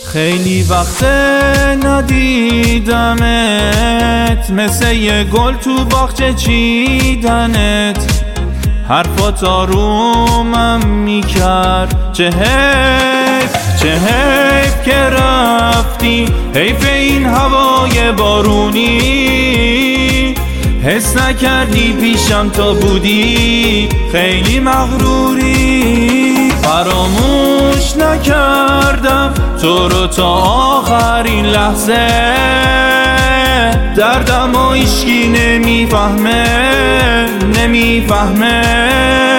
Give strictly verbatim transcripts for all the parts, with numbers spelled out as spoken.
خیلی وقت ندیدمت، مثل یه گل تو باغچه چیدنت. حرفات آرومم میکرد، چه حیف چه حیف که رفتی. حیف این هوای بارونی، حس نکردی پیشم تا بودی خیلی مغروری. فراموش نکردم تو رو تا آخرین لحظه، دردم و هیچکی نمیفهمه نمیفهمه.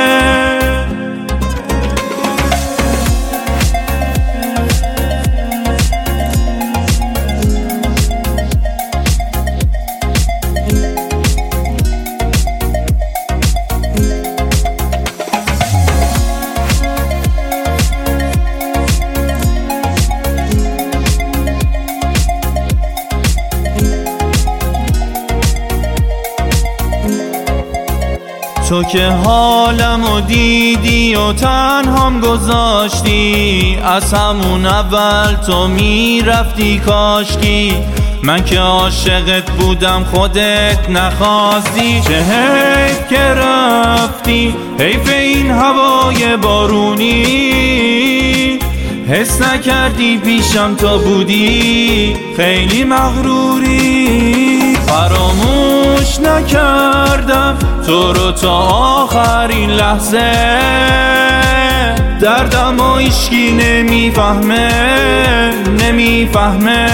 تو که حالمو دیدی و تنهام گذاشتی، از همون اول تو میرفتی کاشکی. من که عاشقت بودم خودت نخواستی. چه حیف که رفتی، حیف این هوای بارونی. حس نکردی پیشم تا بودی خیلی مغروری. فراموش نکردم تو رو تا آخرین لحظه، دردم و هیچکی نمیفهمه نمیفهمه.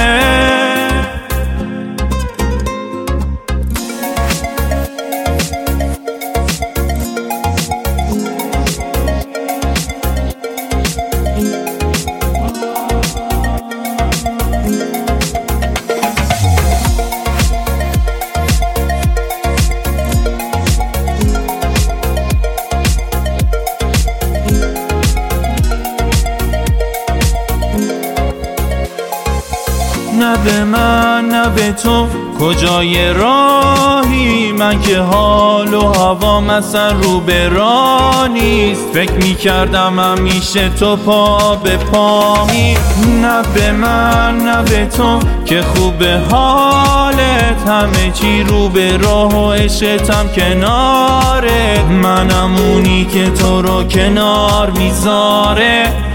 نه به من نه به تو کجای راهی، من که حال و هوام اصلا رو به راه نیست. فکر میکردم همیشه تو پا به پامی. نه به من نه به تو که خوب حالت، همه چی رو به راه و عشقتم کنارت. منم اونی که تو رو کنار میذاره.